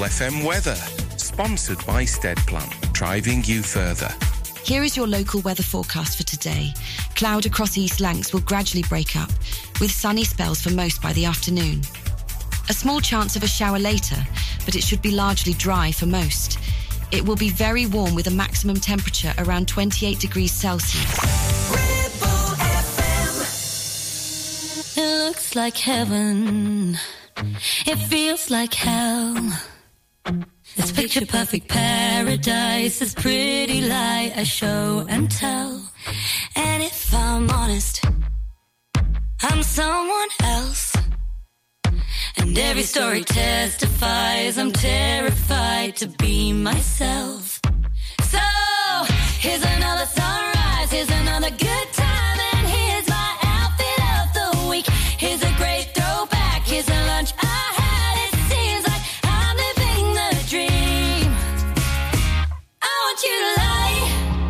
Ribble FM weather. Sponsored by Steadplan, driving you further. Here is your local weather forecast for today. Cloud across East Lancs will gradually break up, with sunny spells for most by the afternoon. A small chance of a shower later, but it should be largely dry for most. It will be very warm with a maximum temperature around 28 degrees Celsius. Ribble FM. It looks like heaven. It feels like hell. This picture perfect paradise, this pretty lie I show and tell. And if I'm honest, I'm someone else. And every story testifies I'm terrified to be myself. So, here's another sunrise, here's another good time, and here's my outfit of the week. Here's a great throwback, here's a lunch I had. It seems like I'm living the dream. I want you to lie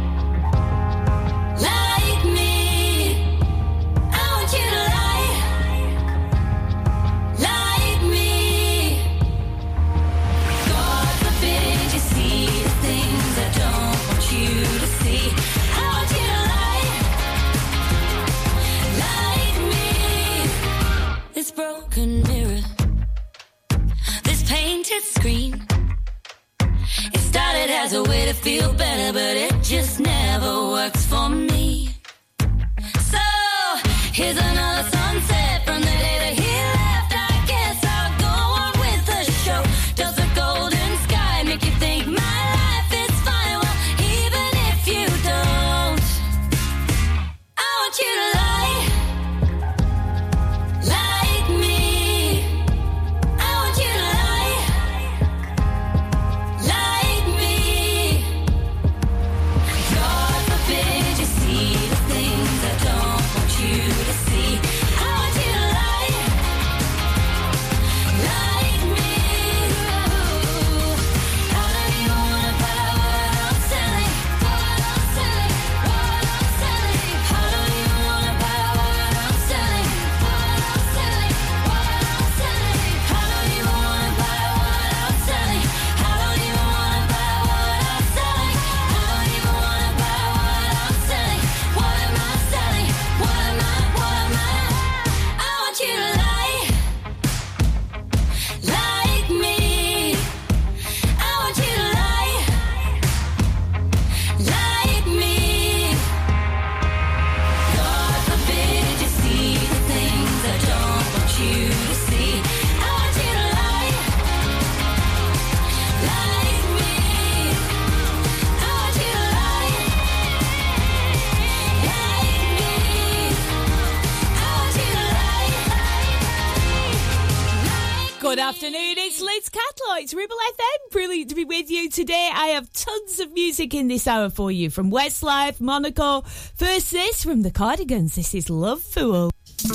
like me. I want you to lie like me. God forbid you see the things I don't want you to see. I want you to lie like me. This broken mirror, this painted screen, it started as a way to feel better, but it just never works for me. So, here's another sunset from the day that he left. I guess I'll go on with the show. Does the golden sky make you think my life is fine? Well, even if you don't, I want you to lie like me. I want you to lie like me. God forbid you see the things I don't want you to see. I want you to lie like me. I don't even wanna buy what I'm selling. What I'm selling. What I'm selling. I don't even wanna buy what I'm selling. What I'm selling. What I'm selling. I don't even wanna buy what I'm selling. I don't even wanna buy what I'm selling. I don't even wanna buy what I'm selling. What am I selling? What am I? I want you to lie like me. I want you to lie like me. God forbid you see the things I don't want you to see. I want you to lie like me. I want you to lie like me. I want you to lie like Good afternoon, it's Liz Catlow. It's Ribble FM. Brilliant to be with you today. I have tons of music in this hour for you from Westlife, Monaco. First, this from the Cardigans. This is Love Fool.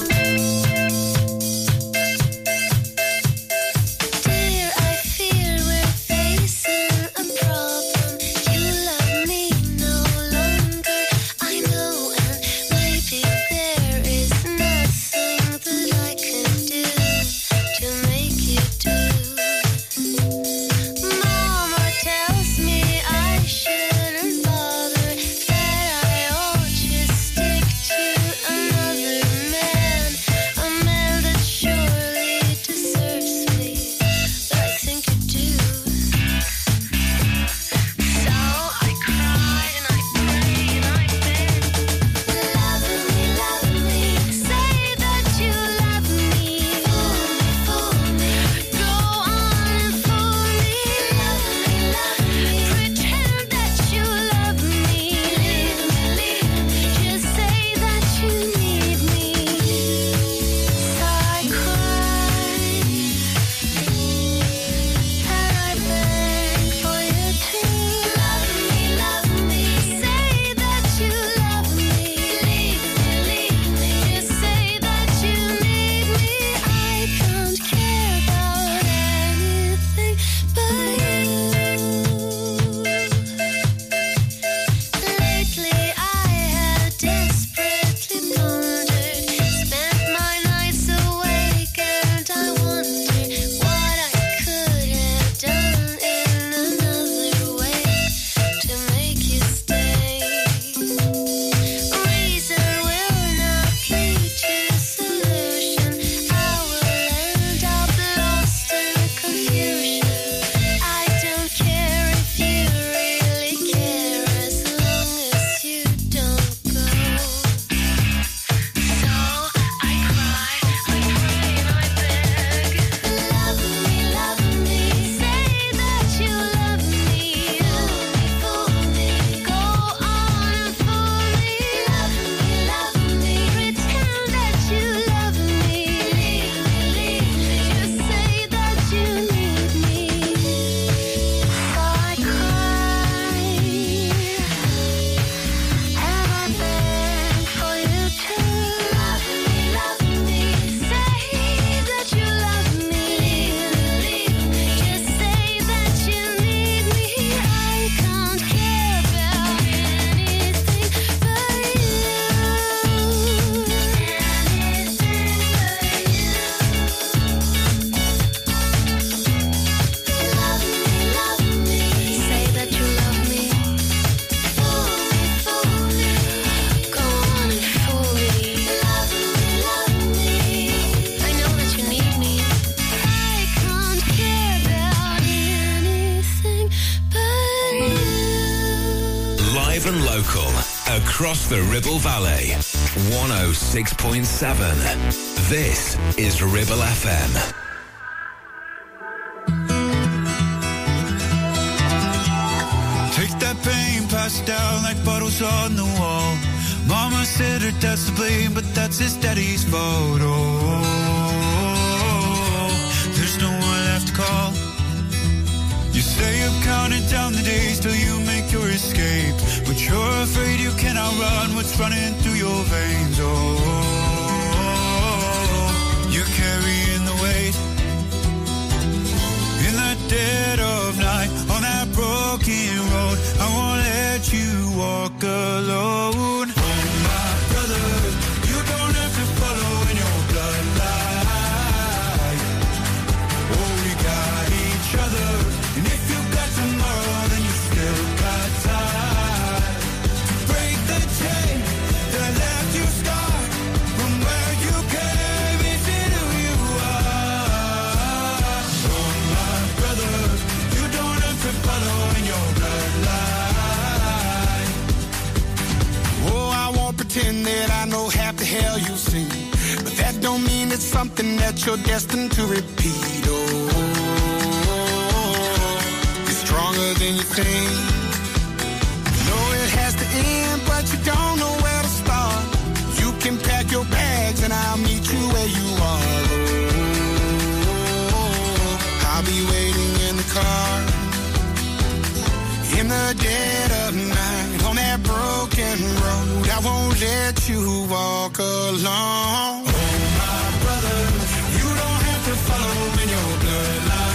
Dear, I feel we're facing a problem. You love me no longer, I know, and maybe there is nothing that I can do to make you do. Mama tells me I shouldn't bother, that I ought to stick to another man. Live and local, across the Ribble Valley. 106.7. This is Ribble FM. Take that pain, pass it down like bottles on the wall. Mama said her dad's to blame, but that's his daddy's fault. Oh, there's no one left to call. You say you're counting down the days till you make your escape, but you're afraid you cannot run what's running through your veins. Oh, you're carrying the weight in the dead of night on that broken road. I won't let you walk alone. Oh, my brother, you don't have to follow in your bloodline. Oh, we got each other. And if you got tomorrow, then you still got time to break the chain that left you scarred from where you came into who you are. Oh, my brother, you don't have to follow in your bloodline. Oh, I won't pretend that I know half the hell you seen, but that don't mean it's something that you're destined to repeat. Oh, stronger than you think. You know it has to end, but you don't know where to start. You can pack your bags and I'll meet you where you are. Oh, I'll be waiting in the car in the dead of night on that broken road. I won't let you walk alone. Oh, my brother, you don't have to follow in your bloodline.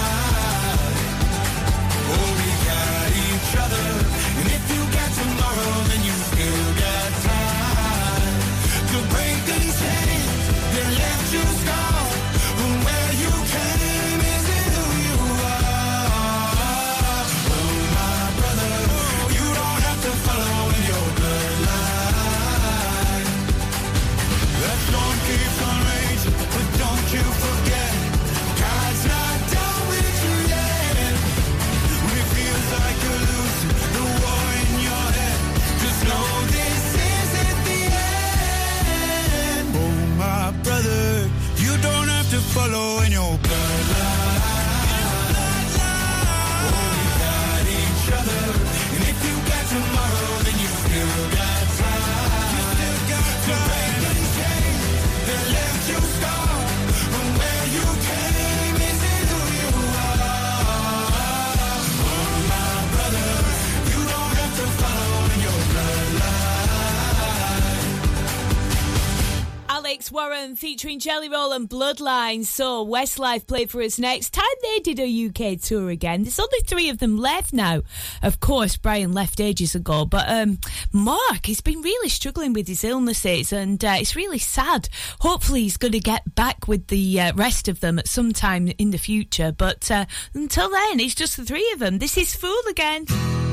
And if you got tomorrow, then you still got time to break these chains that left you scarred from where you came into who you are. Oh, my brother, you don't have to follow in your bloodline. That storm keeps on raging, but don't you forget, God's not done with you yet. When it feels like you're losing the war in your head, just know this isn't the end. Oh, my brother, you don't have to follow in your bloodline. Oh, we got each other, and if you got tomorrow, then you still got time. You still got to break the chains that left you scarred from where you came into who you are. Oh, my brother, you don't have to follow in your bloodline. Alex Warren featuring Jelly Roll and Bloodline. So Westlife play for us next. Time they did a UK tour again. There's only 3 of them left now. Of course, Brian left ages ago, but Mark, he's been really struggling with his illnesses, and it's really sad. Hopefully he's going to get back with the rest of them at some time in the future, but until then, it's just the 3 of them. This is Fool again.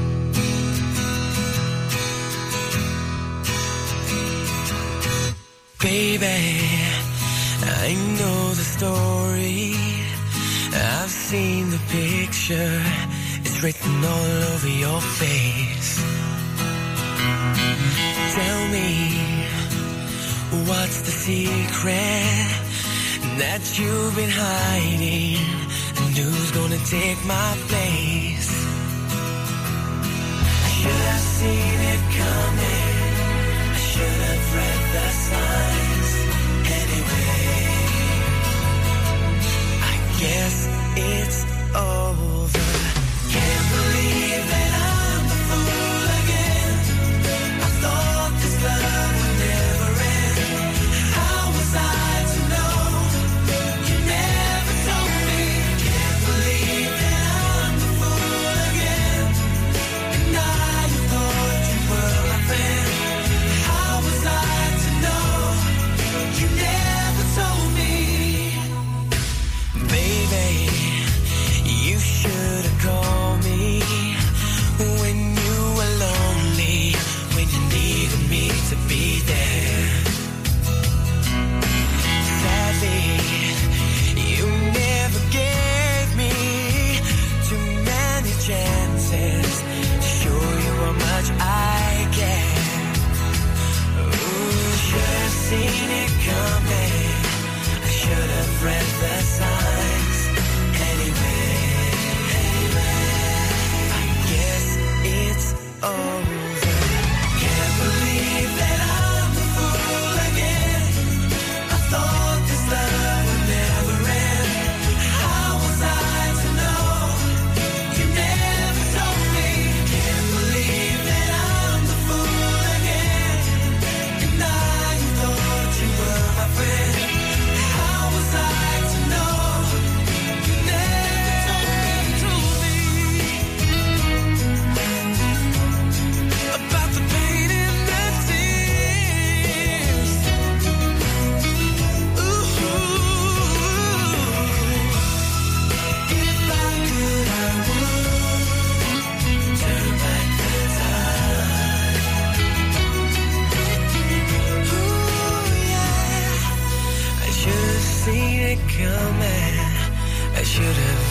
Baby, I know the story. I've seen the picture. It's written all over your face. Tell me, what's the secret that you've been hiding? And who's gonna take my place? I should have seen it coming. I should have read the signs anyway. I guess it's over. Can't believe that I'm the fool again. I thought this love would never end. How was I to know? You never told me. Can't believe that I'm the fool again. And I thought you were my friend. How was I to know?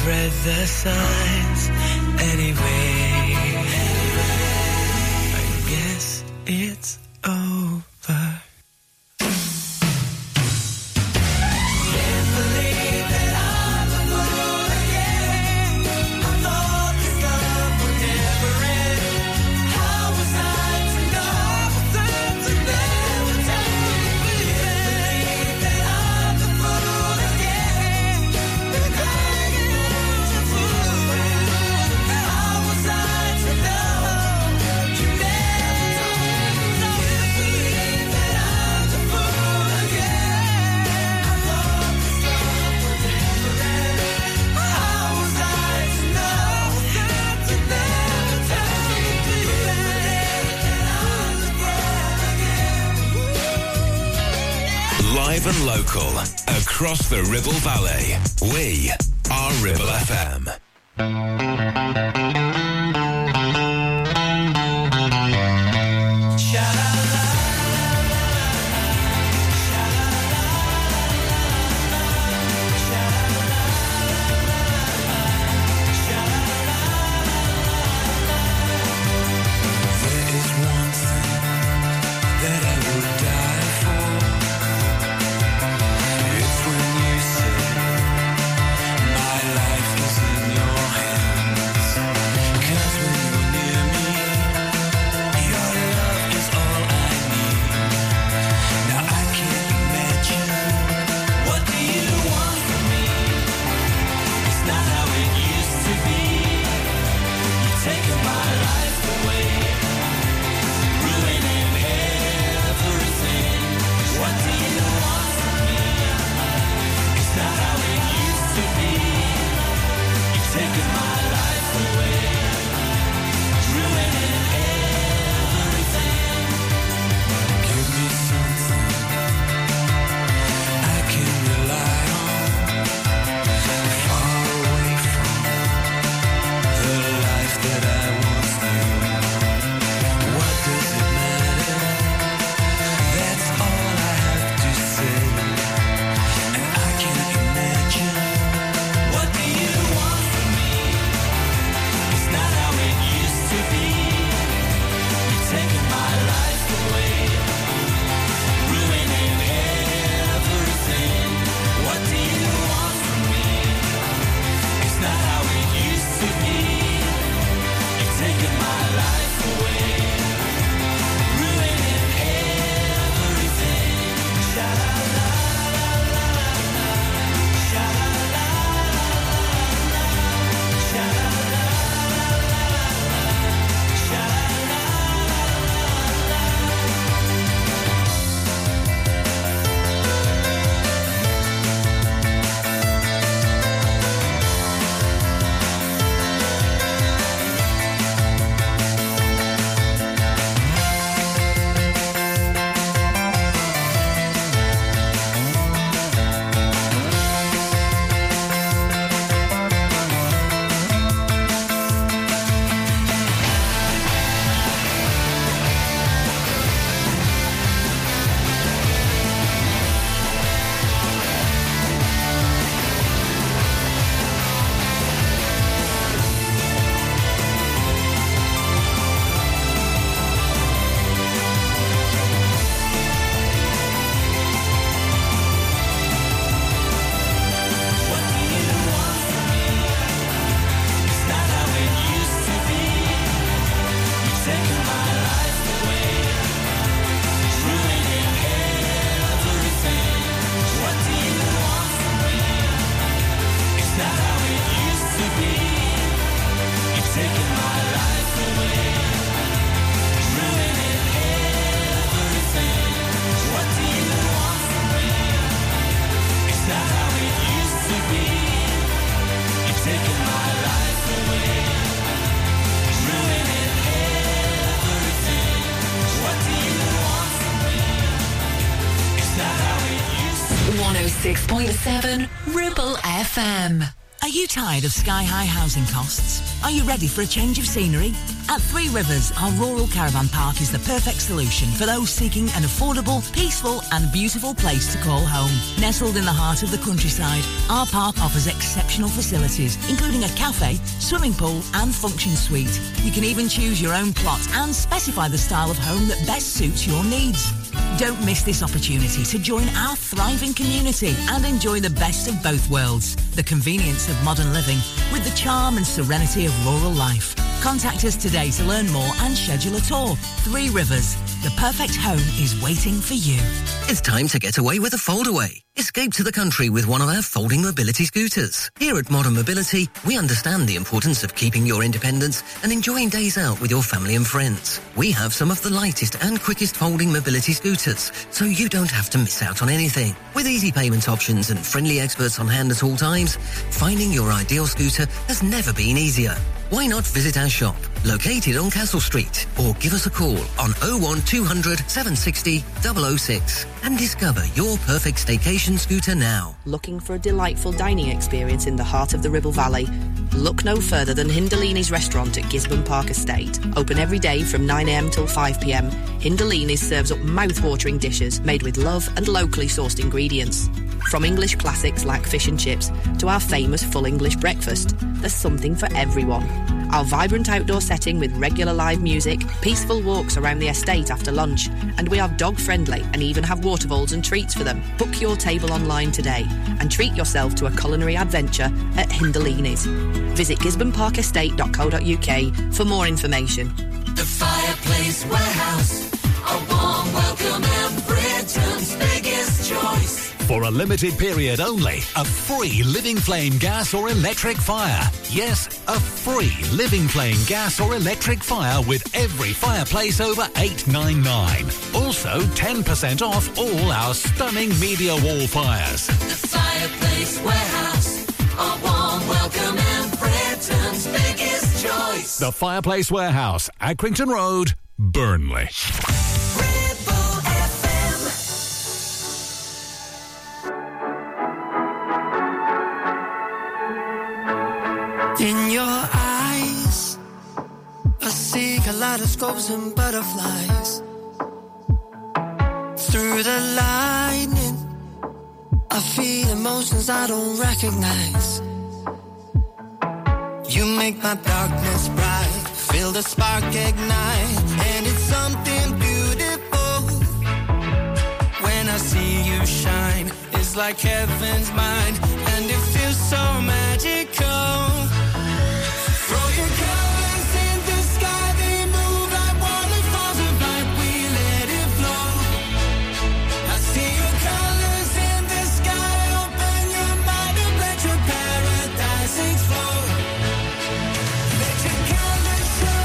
I've read the signs anyway. I guess it's over. Live and local, across the Ribble Valley. We are Ribble FM. Ribble FM. Are you tired of sky-high housing costs? Are you ready for a change of scenery? At Three Rivers, our rural caravan park is the perfect solution for those seeking an affordable, peaceful and beautiful place to call home. Nestled in the heart of the countryside, our park offers exceptional facilities, including a cafe, swimming pool and function suite. You can even choose your own plot and specify the style of home that best suits your needs. Don't miss this opportunity to join our thriving community and enjoy the best of both worlds, the convenience of modern living with the charm and serenity of rural life. Contact us today to learn more and schedule a tour. Three Rivers, the perfect home is waiting for you. It's time to get away with a foldaway. Escape to the country with one of our folding mobility scooters. Here at Modern Mobility, we understand the importance of keeping your independence and enjoying days out with your family and friends. We have some of the lightest and quickest folding mobility scooters, so you don't have to miss out on anything. With easy payment options and friendly experts on hand at all times, finding your ideal scooter has never been easier. Why not visit our shop, located on Castle Street, or give us a call on 01200 760 006 and discover your perfect staycation scooter now. Looking for a delightful dining experience in the heart of the Ribble Valley? Look no further than Hindalini's restaurant at Gisborne Park Estate. Open every day from 9am till 5pm, Hindalini's serves up mouth-watering dishes made with love and locally sourced ingredients. From English classics like fish and chips to our famous full English breakfast, there's something for everyone. Our vibrant outdoor setting with regular live music, peaceful walks around the estate after lunch, and we are dog-friendly and even have water bowls and treats for them. Book your table online today and treat yourself to a culinary adventure at Hindalini's. Visit gisborneparkestate.co.uk for more information. The Fireplace Warehouse, a warm welcome and Britain's biggest choice. For a limited period only, a free Living Flame gas or electric fire. Yes, a free Living Flame gas or electric fire with every fireplace over $899. Also, 10% off all our stunning media wall fires. The Fireplace Warehouse, a warm welcome and Britain's biggest choice. The Fireplace Warehouse, Accrington Road, Burnley. In your eyes, I see kaleidoscopes and butterflies. Through the lightning, I feel emotions I don't recognize. You make my darkness bright, feel the spark ignite, and it's something beautiful. When I see you shine, it's like heaven's mine, and it feels so magical. Throw your colors in the sky, they move like waterfalls of light, we let it flow. I see your colors in the sky, open your mind and let your paradise explode. Let your colors show.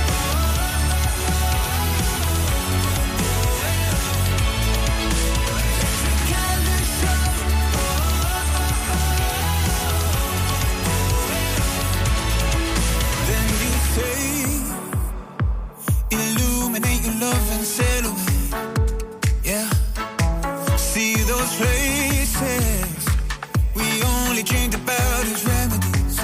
Illuminate your love and sail away. Yeah. See those places we only dreamed about as remedies.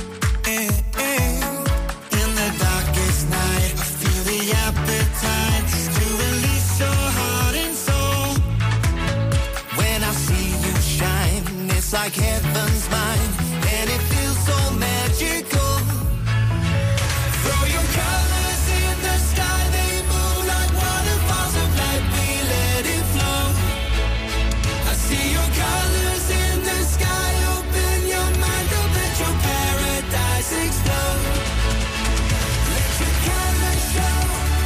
In the darkest night, I feel the appetite to release your heart and soul. When I see you shine, it's like heaven's mine, and it feels so magical. Throw your colors in the sky, they move like waterfalls of light, we let it flow. I see your colors in the sky, open your mind, don't let your paradise explode. Let your colors show.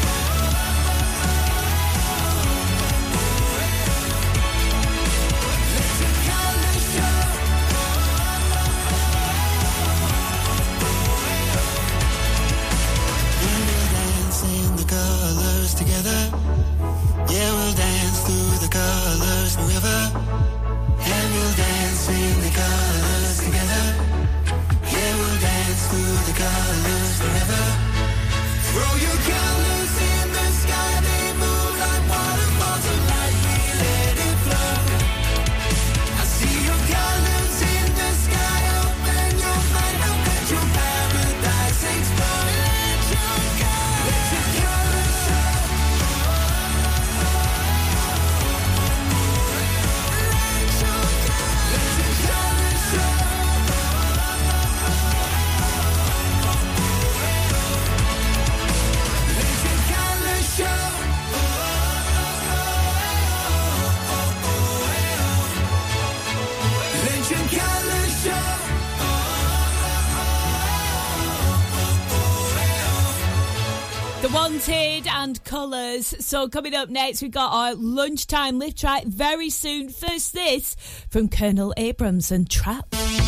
Let your colors show. Colors together, yeah, we'll dance through the colors forever, and we'll dance in the colors together, yeah, we'll dance through the colors forever. Throw your colors in the sky, they move like waterfalls of light, we let it flow. I see your colors in the sky, open your mind, don't let your paradise explode. Let your The Wanted and Colours. So coming up next, we've got our lunchtime live track very soon. First, this from Colonel Abrams and Trap.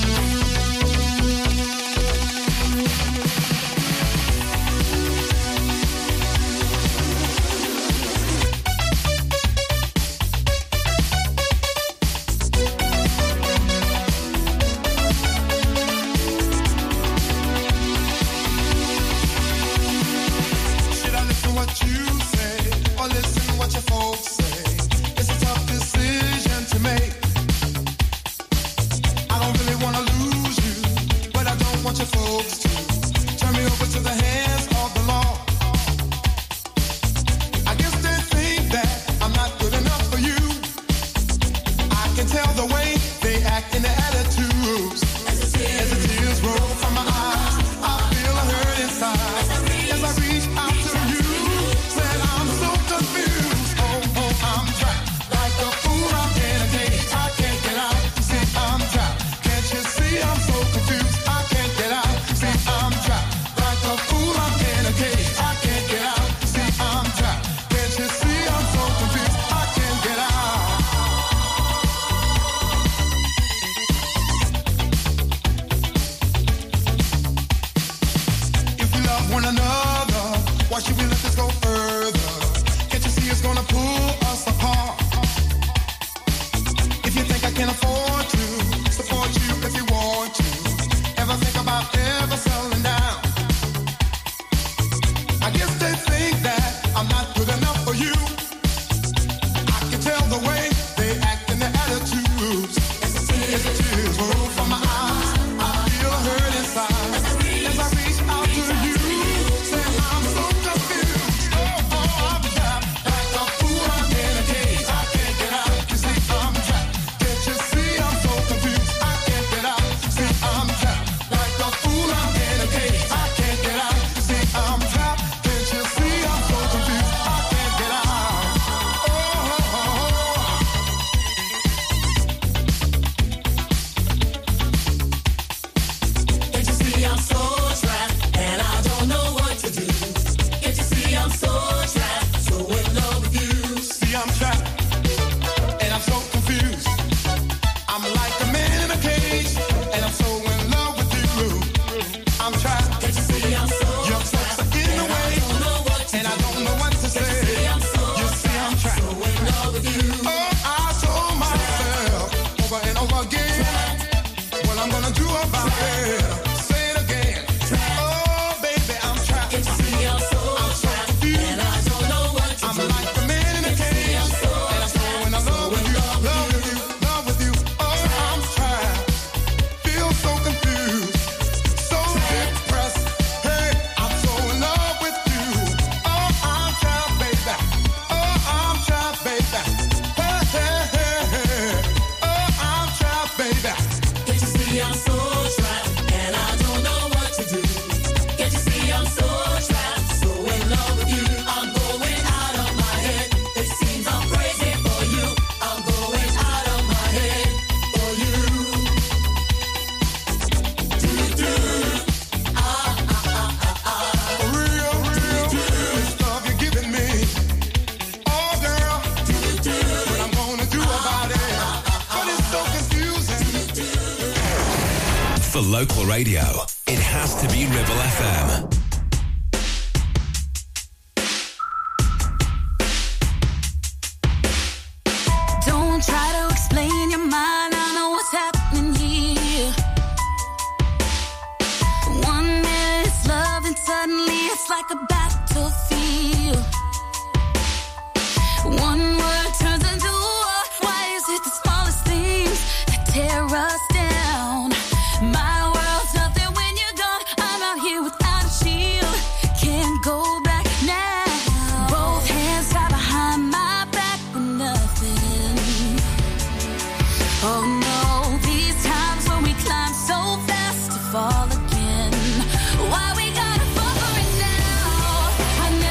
For local radio, it has to be Ribble FM. Don't try to explain your mind, I know what's happening here. 1 minute it's love and suddenly it's like a battlefield. One word turns into war. Why is it the smallest things that tear us down? My world's nothing when you're gone. I'm out here without a shield. Can't go back now. Both hands tied behind my back with nothing. Oh no, these times when we climb so fast to fall again. Why we gotta fall for it now? I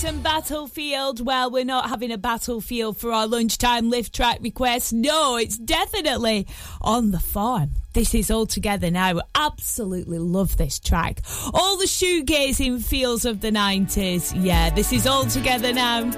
and Battlefield. Well, we're not having a battlefield for our lunchtime lift track request. No, it's definitely On the Farm. This is All Together Now. Absolutely love this track. All the shoegazing feels of the 90s. Yeah, this is All Together Now.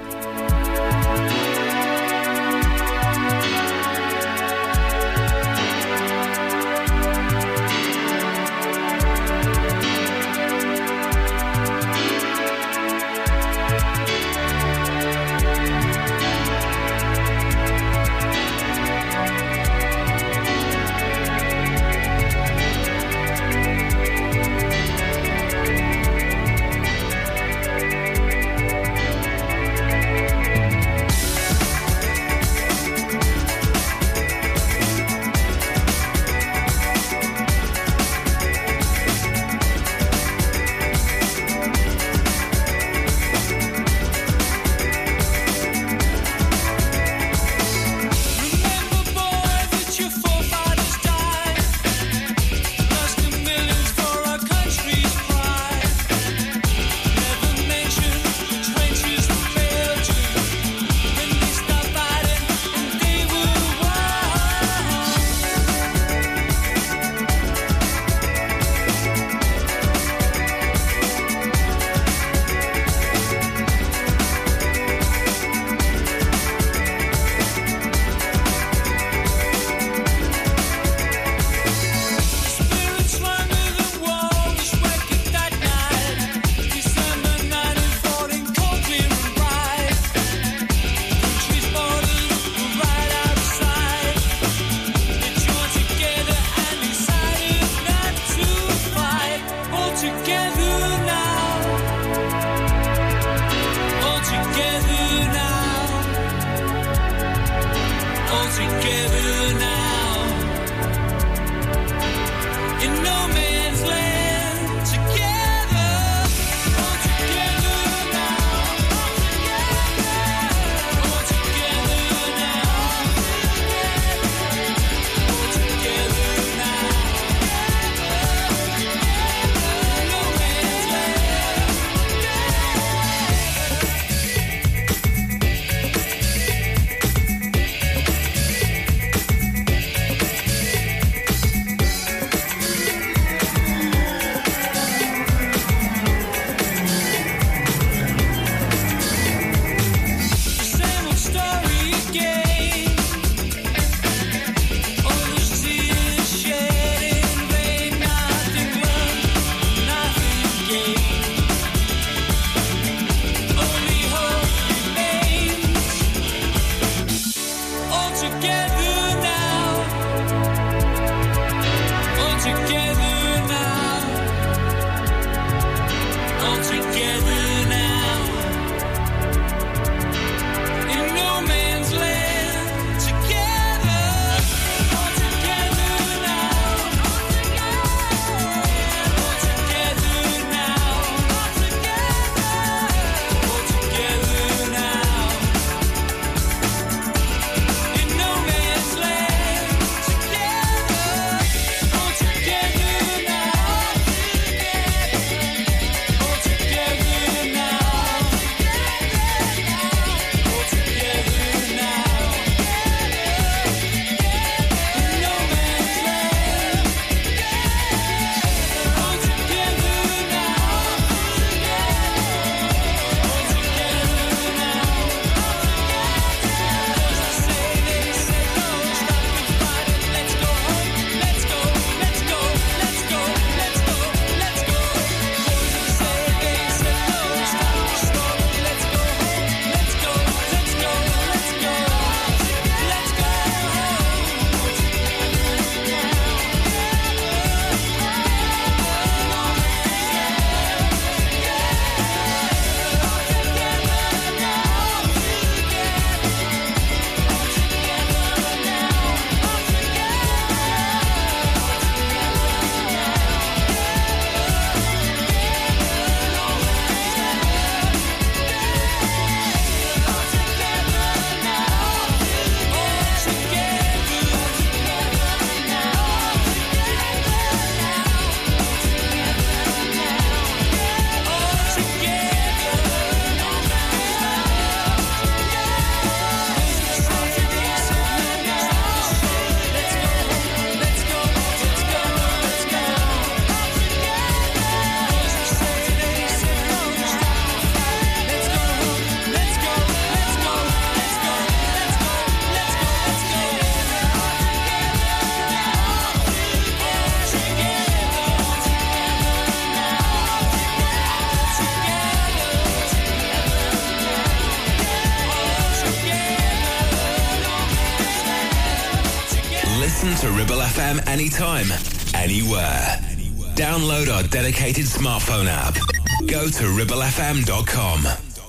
FM anytime, anywhere. Download our dedicated smartphone app. Go to ribblefm.com.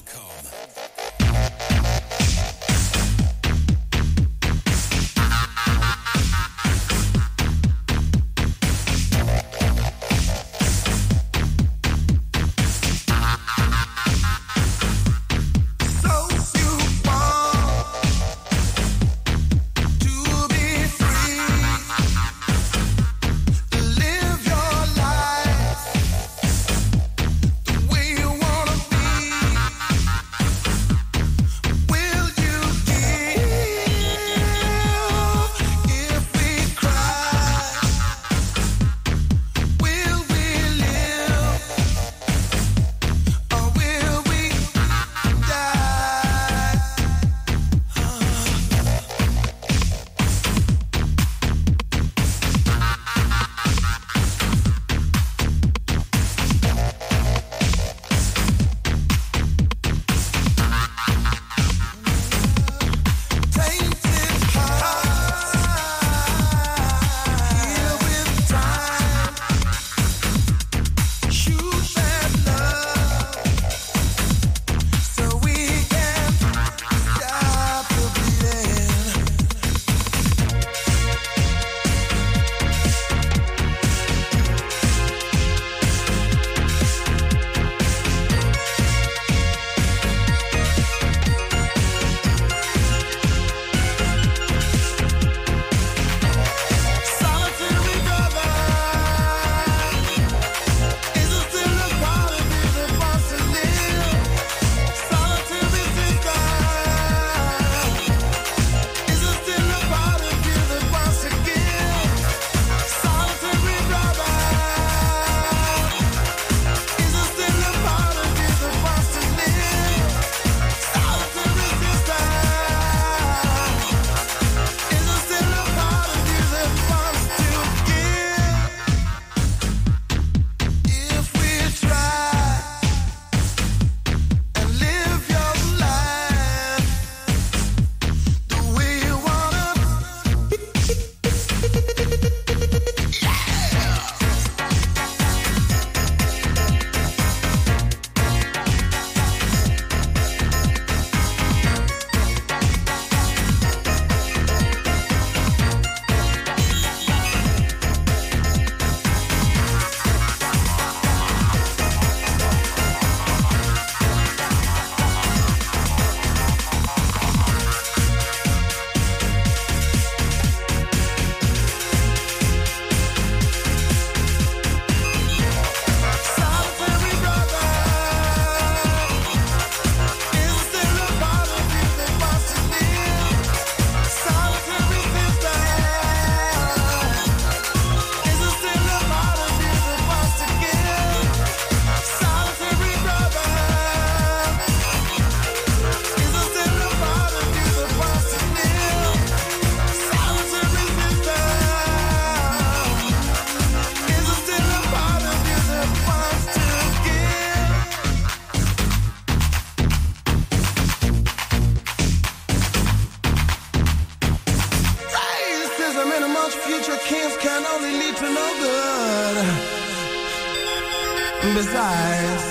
Besides,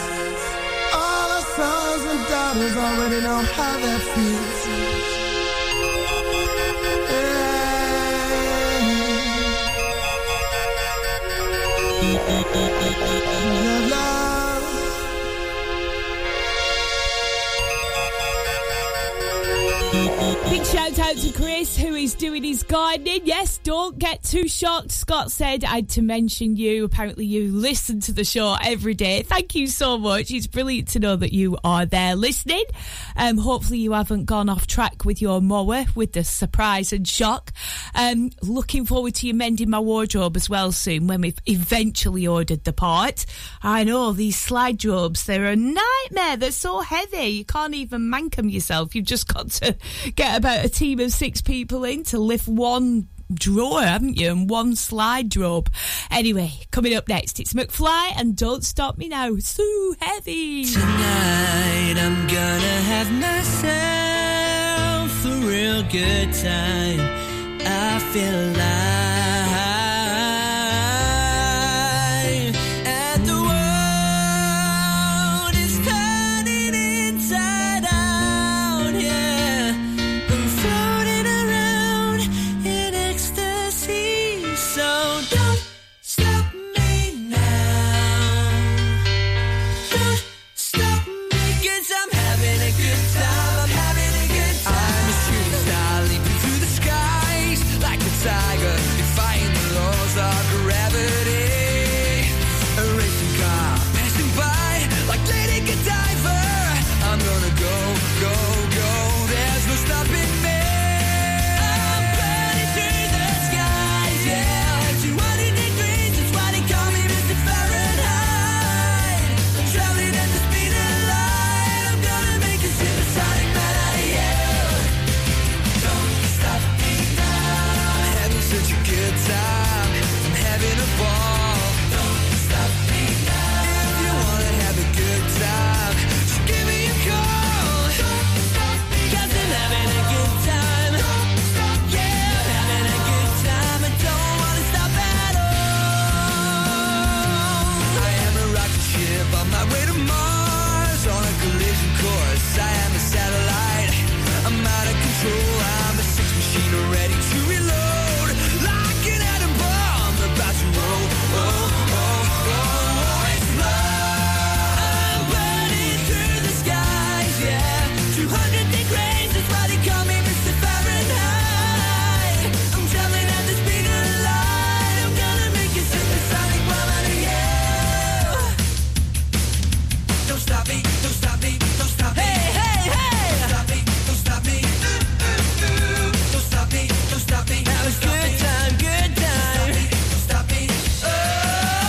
all our sons and daughters already know how that feels. Big shout out to Chris, who is doing his gardening. Yes, don't get too shocked. Scott said I had to mention you. Apparently you listen to the show every day. Thank you so much. It's brilliant to know that you are there listening. Hopefully you haven't gone off track with your mower with the surprise and shock. Looking forward to you mending my wardrobe as well soon when we've eventually ordered the part. I know, these slide jobs, they're a nightmare. They're so heavy. You can't even mank them yourself. You've just got to get about a team of 6 people in to lift one drawer, haven't you? And one slide job. Anyway, coming up next, it's McFly and Don't Stop Me Now. So heavy. Tonight I'm gonna have myself a real good time. I feel alive. defying the laws of gravity. A racing car passing by like Lady Godiva. I'm gonna go, go, go. There's no stopping me. I'm burning through the skies, yeah. 200 degrees, that's why they call me Mr. Fahrenheit. I'm traveling at the speed of light. I'm gonna make a supersonic man out of you. Don't stop me now. I'm having such a good time. I'm having a ball. Don't stop me now. If you wanna have a good time, just give me a call. Don't stop me. 'Cause I'm having a good time. Don't stop. Yeah, I'm having a good time. I don't wanna stop at all. I am a rocket ship on my way to Mars, on a collision course. I am a satellite. I'm out of control. I'm a sex machine ready to reload, like an atom bomb about to roll. Oh, oh, oh, explode. I'm burning through the skies, yeah. 200 degrees, that's why they call me Mr. Fahrenheit. I'm traveling at the speed of light. I'm gonna make a supersonic bomb out of you. Don't stop me, don't stop me, don't stop me. Hey, hey, hey! Don't stop me, don't stop me. Don't stop me, don't stop me. Have a good time, good time. Don't stop me, don't stop me.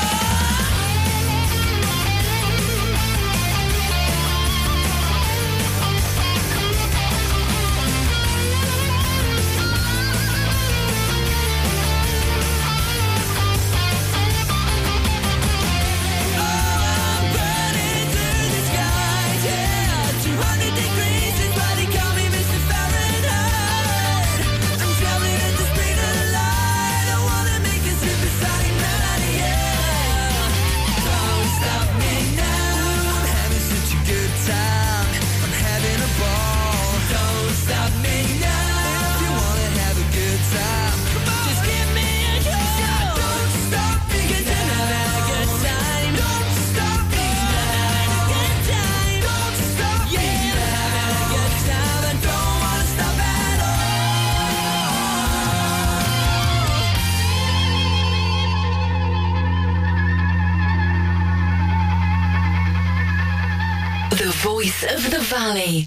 I'm burning through the skies, yeah. 200 degrees is why they call me Mr. Fahrenheit. I'm traveling at the speed of light. I wanna make a supersonic man out of you. Don't stop me now. I'm having such a good time. I'm having a ball. Don't stop me now. If you wanna have a good time, come on, just give me a call. Don't stop me, 'cause I'm having a good time. Don't stop me, having a good time. Don't stop me, yeah, having a good time. I don't wanna stop at all. The Voice of the Valley,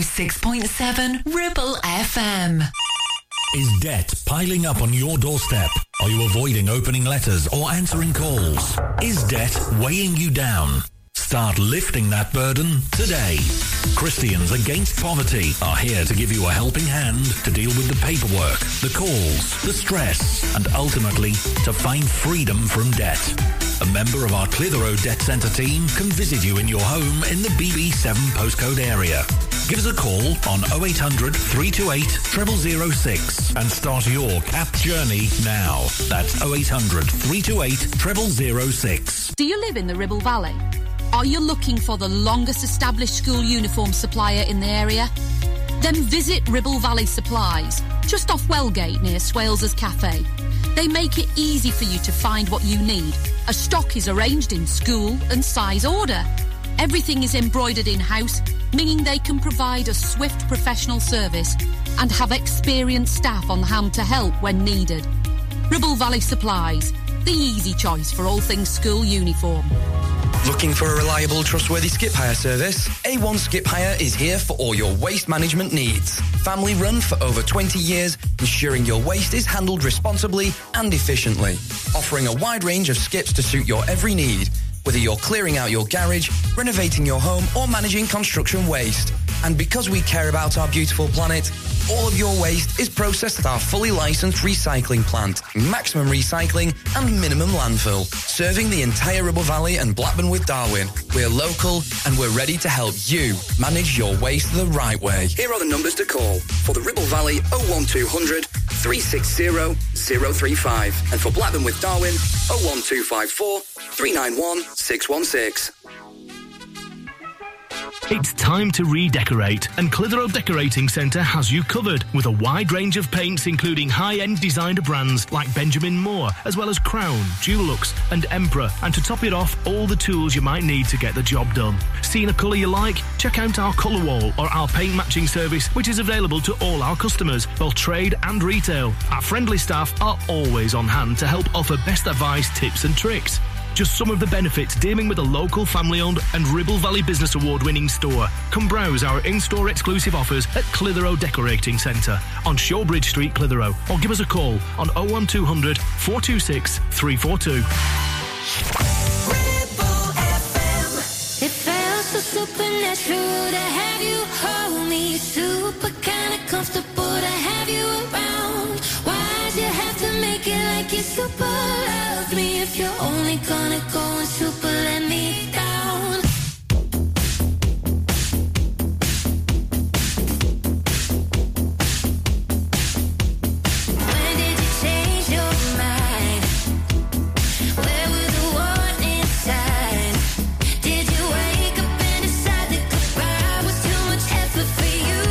106.7 Ribble FM. Is debt piling up on your doorstep? Are you avoiding opening letters or answering calls? Is debt weighing you down? Start lifting that burden today. Christians Against Poverty are here to give you a helping hand to deal with the paperwork, the calls, the stress, and ultimately to find freedom from debt. A member of our Clitheroe Debt Centre team can visit you in your home in the BB7 postcode area. Give us a call on 0800 328 0006 and start your CAP journey now. That's 0800 328 0006. Do you live in the Ribble Valley? Are you looking for the longest established school uniform supplier in the area? Then visit Ribble Valley Supplies, just off Wellgate near Swales's Cafe. They make it easy for you to find what you need. A stock is arranged in school and size order. Everything is embroidered in-house, meaning they can provide a swift professional service and have experienced staff on hand to help when needed. Ribble Valley Supplies, the easy choice for all things school uniform. Looking for a reliable, trustworthy skip hire service? A1 Skip Hire is here for all your waste management needs. Family run for over 20 years, ensuring your waste is handled responsibly and efficiently. Offering a wide range of skips to suit your every need, whether you're clearing out your garage, renovating your home, or managing construction waste. And because we care about our beautiful planet, all of your waste is processed at our fully licensed recycling plant, maximum recycling and minimum landfill, serving the entire Ribble Valley and Blackburn with Darwen. We're local and we're ready to help you manage your waste the right way. Here are the numbers to call. For the Ribble Valley, 01200 360 035. And for Blackburn with Darwen, 01254 391 616. It's time to redecorate, and Clitheroe Decorating Centre has you covered with a wide range of paints including high-end designer brands like Benjamin Moore, as well as Crown, Dulux and Emperor, and to top it off, all the tools you might need to get the job done. Seen a colour you like? Check out our colour wall or our paint matching service, which is available to all our customers, both trade and retail. Our friendly staff are always on hand to help offer best advice, tips and tricks. Just some of the benefits dealing with a local family-owned and Ribble Valley Business Award-winning store. Come browse our in-store exclusive offers at Clitheroe Decorating Centre on Shawbridge Street, Clitheroe, or give us a call on 01200 426 342. It felt so supernatural to have you hold me, super kinda comfortable to have you around. Why'd you have to make it like you super loved me if you're only gonna go and super let me down? When did you change your mind? Where were the warning signs? Did you wake up and decide that goodbye was too much effort for you?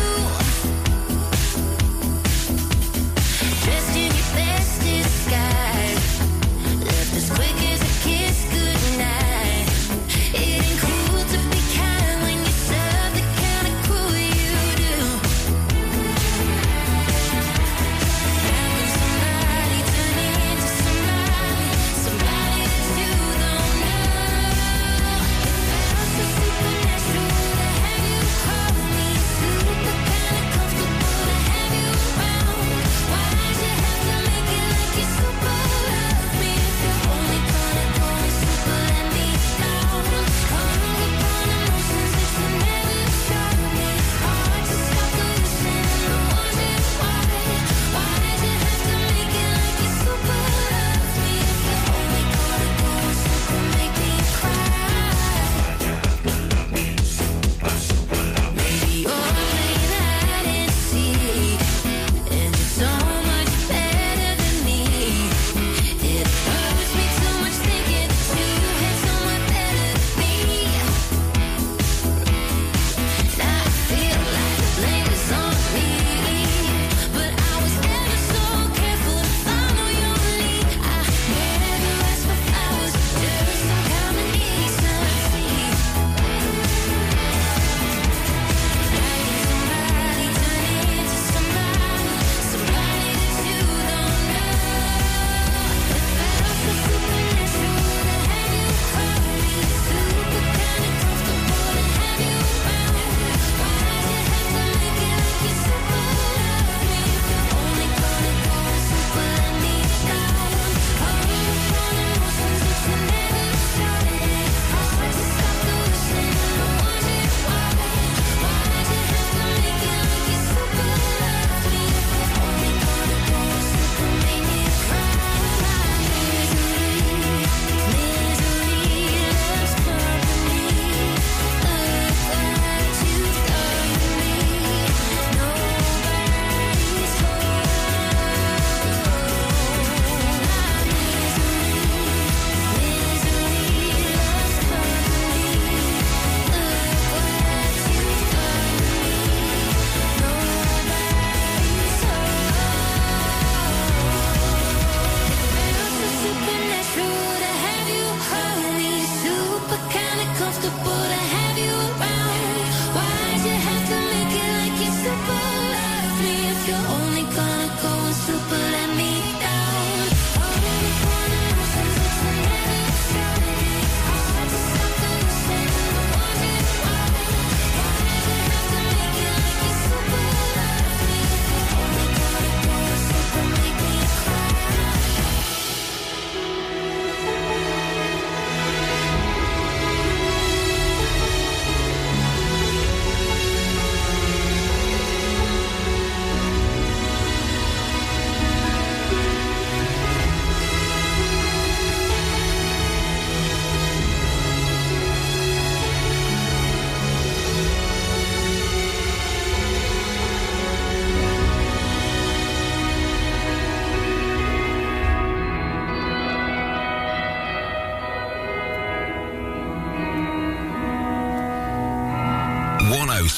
Dressed in your best disguise, left as quick as a kiss goodnight.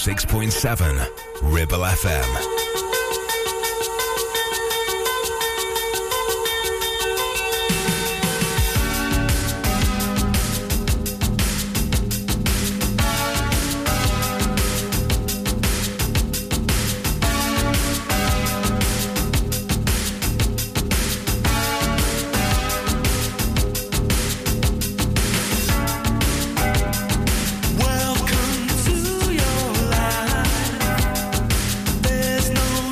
106.7 Ribble FM. Welcome to your life. There's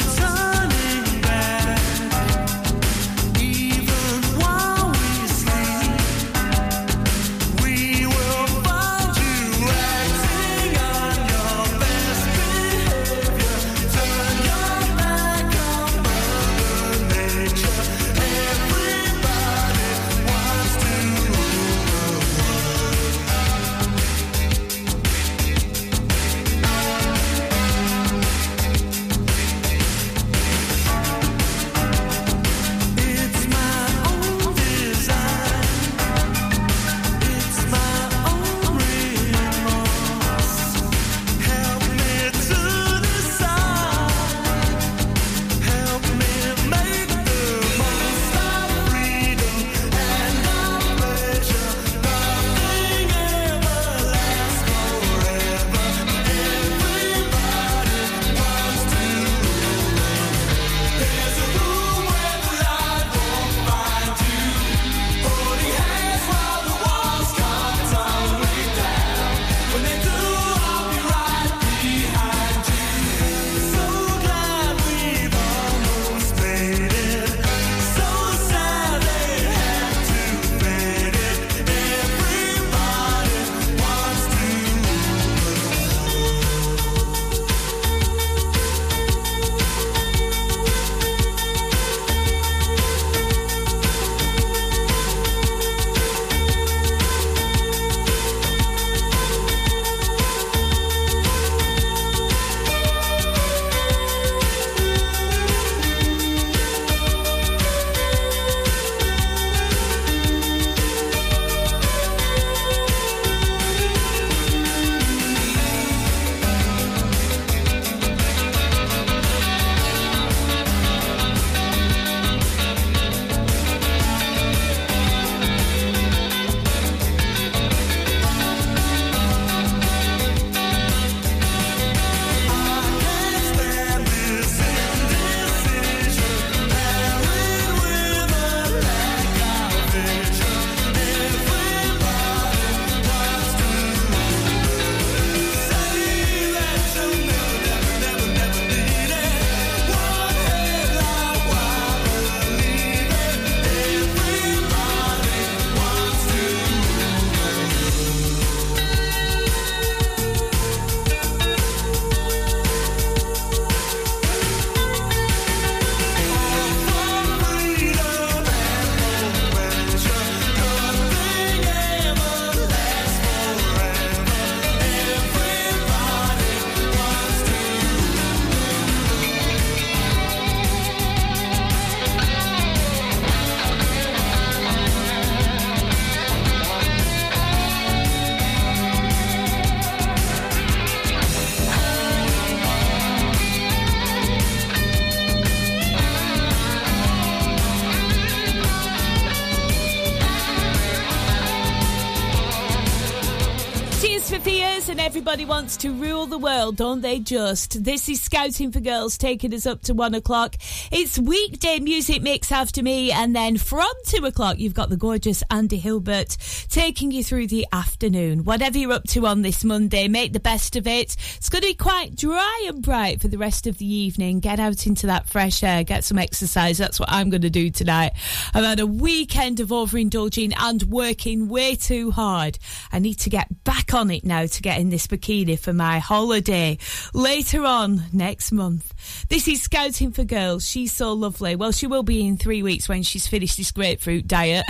And everybody wants to rule the world, don't they just? This is Scouting for Girls, taking us up to 1 o'clock. It's weekday music mix after me, and then from 2 o'clock, you've got the gorgeous Andy Hilbert taking you through the afternoon. Whatever you're up to on this Monday, make the best of it. It's going to be quite dry and bright for the rest of the evening. Get out into that fresh air, get some exercise. That's what I'm going to do tonight. I've had a weekend of overindulging and working way too hard. I need to get back on it now to get in this bikini for my holiday later on next month. This is Scouting for Girls. She's so lovely. Well, she will be in 3 weeks when she's finished this grapefruit diet.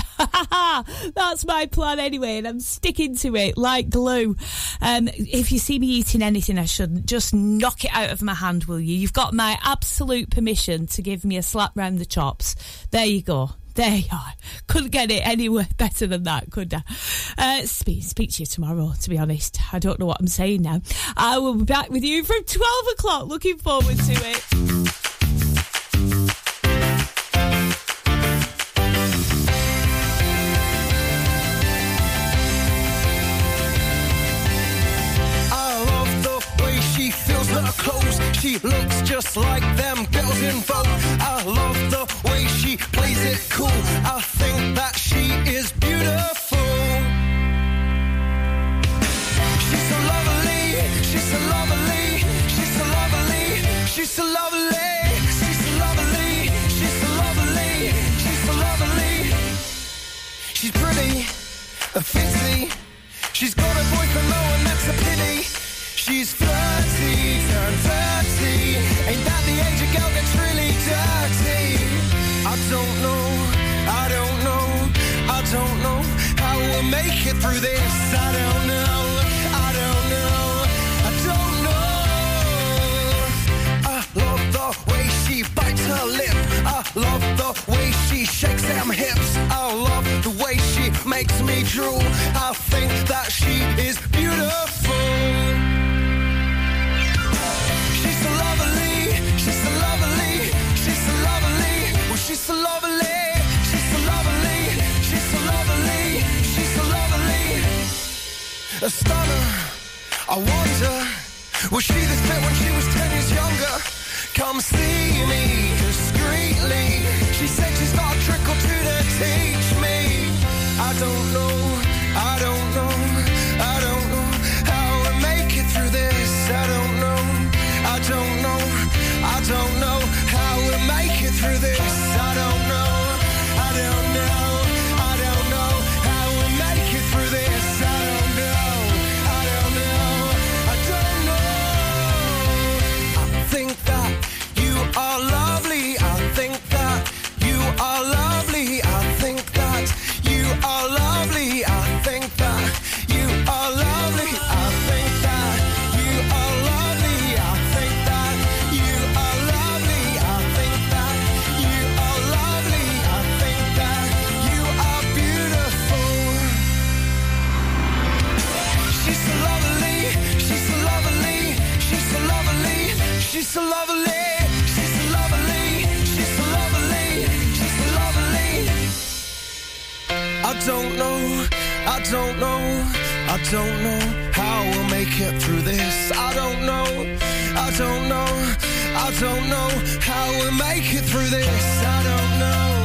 That's my plan anyway, and I'm sticking to it like glue. If you see me eating anything I shouldn't, just knock it out of my hand, will you? You've got my absolute permission to give me a slap round the chops. There you go. There you are. Couldn't get it anywhere better than that, could I? Speak to you tomorrow, to be honest. I don't know what I'm saying now. I will be back with you from 12 o'clock. Looking forward to it. Clothes. She looks just like them girls in Vogue. I love the way she plays it cool. I think that she is beautiful. She's so lovely, she's so lovely, she's so lovely, she's so lovely, she's so lovely, she's so lovely, she's so lovely. She's pretty, fitzy. She's got a boyfriend though, and that's a pity. She's flirty, turned 30. Ain't that the age a girl gets really dirty? I don't know how we'll make it through this. I don't know. I love the way she bites her lip. I love the way she shakes them hips. I love the way she makes me drool. I think that she is beautiful. She's so lovely, she's so lovely, she's so lovely, oh she's so lovely, she's so lovely, she's so lovely, she's so lovely. A stunner, I wonder, was she this fit when she was 10 years younger? Come see me discreetly. She said she's got a trick or two to teach me. I don't know how we make it through this. I don't know how we make it through this. I don't know how we make it through this. I don't know. I think that you are lovely. I think that you are lovely. I think that you are lovely. I think that you are lovely. I think that you are lovely. I think that you are lovely. I think that you are lovely. I think that you are beautiful. She's so lovely. She's so lovely. She's so lovely. She's so lovely. She's so lovely. She's so lovely. She's so lovely. I don't know how we'll make it through this. I don't know how we'll make it through this. I don't know.